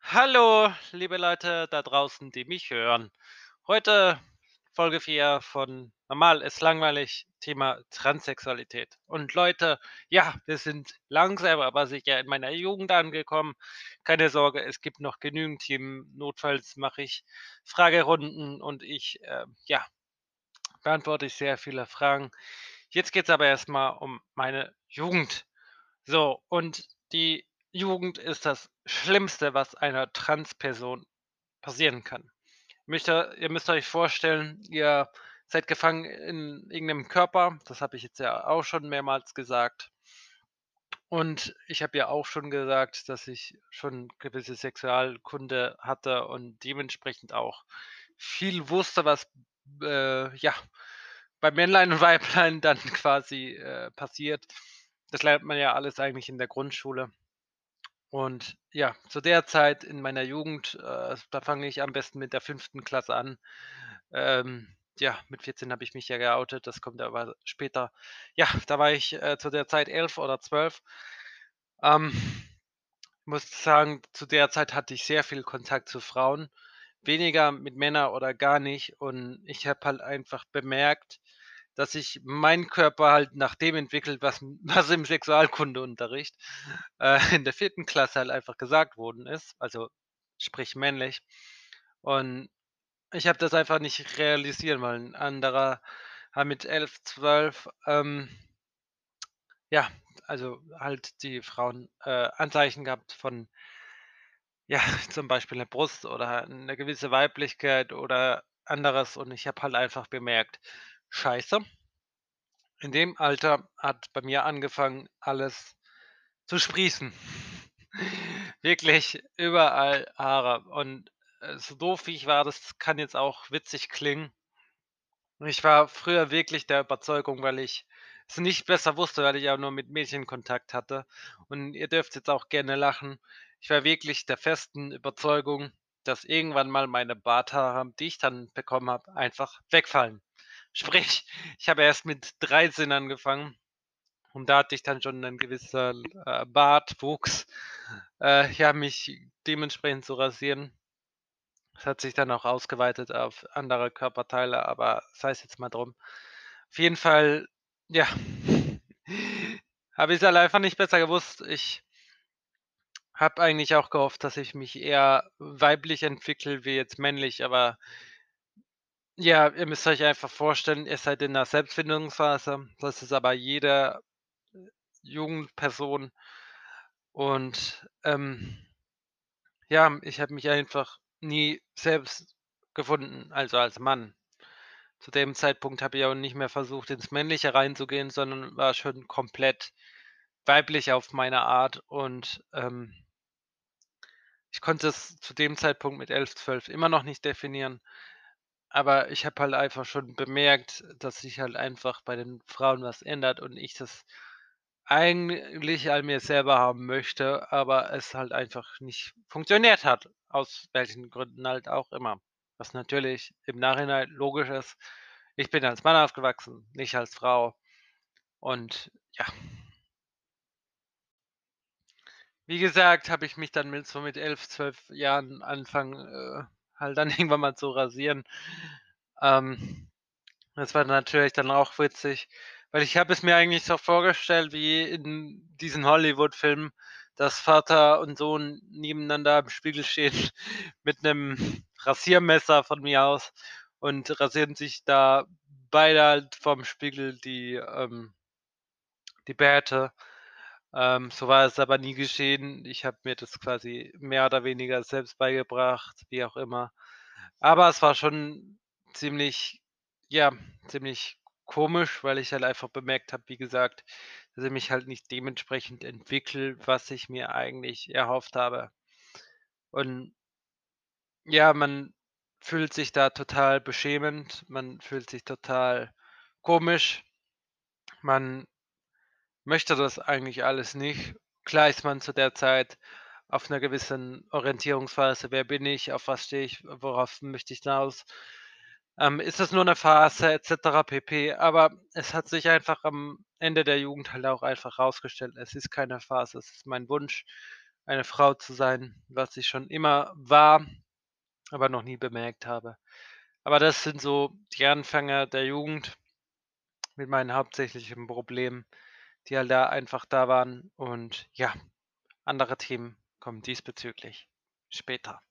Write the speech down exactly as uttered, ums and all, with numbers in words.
Hallo, liebe Leute da draußen, die mich hören. Heute Folge vier von Normal ist langweilig, Thema Transsexualität. Und Leute, ja, wir sind langsam, aber sicher in meiner Jugend angekommen. Keine Sorge, es gibt noch genügend Themen. Notfalls mache ich Fragerunden und ich, äh, ja, beantworte ich sehr viele Fragen. Jetzt geht es aber erstmal um meine Jugend. So, und die Jugend ist das Schlimmste, was einer Transperson passieren kann. Müsst ihr ihr müsst euch vorstellen, ihr seid gefangen in irgendeinem Körper. Das habe ich jetzt ja auch schon mehrmals gesagt. Und ich habe ja auch schon gesagt, dass ich schon gewisse Sexualkunde hatte und dementsprechend auch viel wusste, was, äh, ja, bei Männlein und Weiblein dann quasi, äh, passiert. Das lernt man ja alles eigentlich in der Grundschule. Und ja, zu der Zeit in meiner Jugend, äh, da fange ich am besten mit der fünften Klasse an. Ähm, ja, mit vierzehn habe ich mich ja geoutet, das kommt aber später. Ja, da war ich, äh, zu der Zeit elf oder zwölf. Ähm, muss sagen, zu der Zeit hatte ich sehr viel Kontakt zu Frauen, weniger mit Männern oder gar nicht. Und ich habe halt einfach bemerkt, dass sich mein Körper halt nach dem entwickelt, was was im Sexualkundeunterricht, äh, in der vierten Klasse halt einfach gesagt worden ist, also sprich männlich. Und ich habe das einfach nicht realisieren wollen. Anderer haben mit elf, zwölf, ähm, ja, also halt die Frauen, äh, Anzeichen gehabt von, ja, zum Beispiel 'ne Brust oder 'ne gewisse Weiblichkeit oder anderes und ich habe halt einfach bemerkt: „Scheiße, in dem Alter hat bei mir angefangen, alles zu sprießen.“ Wirklich überall Haare und, äh, so doof wie ich war, das kann jetzt auch witzig klingen. Ich war früher wirklich der Überzeugung, weil ich es nicht besser wusste, weil ich ja nur mit Mädchen Kontakt hatte. Und ihr dürft jetzt auch gerne lachen. Ich war wirklich der festen Überzeugung, dass irgendwann mal meine Barthaare, die ich dann bekommen habe, einfach wegfallen. Sprich, ich habe erst mit dreizehn angefangen und da hatte ich dann schon 'nen gewisser, äh, Bartwuchs, äh, ja, mich dementsprechend zu rasieren. Das hat sich dann auch ausgeweitet auf andere Körperteile, aber sei es jetzt mal drum. Auf jeden Fall, ja, habe ich's halt einfach nicht besser gewusst. Ich habe eigentlich auch gehofft, dass ich mich eher weiblich entwickle wie jetzt männlich, aber ja, ihr müsst euch einfach vorstellen, ihr seid in 'ner Selbstfindungsphase. Das ist aber jede Jugendperson und, ähm, ja, ich habe mich einfach nie selbst gefunden, also als Mann. Zu dem Zeitpunkt habe ich auch nicht mehr versucht, ins Männliche reinzugehen, sondern war schon komplett weiblich auf meine Art und, ähm ich konnte es zu dem Zeitpunkt mit elf, zwölf immer noch nicht definieren, aber ich habe halt einfach schon bemerkt, dass sich halt einfach bei den Frauen was ändert und ich das eigentlich an mir selber haben möchte, aber es halt einfach nicht funktioniert hat, aus welchen Gründen halt auch immer. Was natürlich im Nachhinein logisch ist. Ich bin als Mann aufgewachsen, nicht als Frau und ja. Wie gesagt, habe ich mich dann mit so mit elf, zwölf Jahren anfangen, äh, halt dann irgendwann mal zu rasieren. Ähm, das war natürlich dann auch witzig, weil ich habe es mir eigentlich so vorgestellt wie in diesen Hollywood-Filmen, dass Vater und Sohn nebeneinander im Spiegel stehen mit 'nem Rasiermesser von mir aus und rasieren sich da beide halt vorm Spiegel die, ähm die Bärte. Ähm, so war es aber nie geschehen. Ich habe mir das quasi mehr oder weniger selbst beigebracht, wie auch immer. Aber es war schon ziemlich ja, ziemlich komisch, weil ich halt einfach bemerkt habe, wie gesagt, dass ich mich halt nicht dementsprechend entwickle, was ich mir eigentlich erhofft habe. Und ja, man fühlt sich da total beschämend, man fühlt sich total komisch. Man möchte das eigentlich alles nicht. Klar ist man zu der Zeit auf 'ner gewissen Orientierungsphase: „Wer bin ich? Auf was stehe ich? Worauf möchte ich hinaus? Ähm, ist das nur 'ne Phase?“ et cetera pp. Aber es hat sich einfach am Ende der Jugend halt auch einfach rausgestellt, es ist keine Phase, es ist mein Wunsch eine Frau zu sein, was ich schon immer war, aber noch nie bemerkt habe. Aber das sind so die Anfänge der Jugend mit meinen hauptsächlichen Problemen, die halt da einfach da waren und ja, andere Themen kommen diesbezüglich später.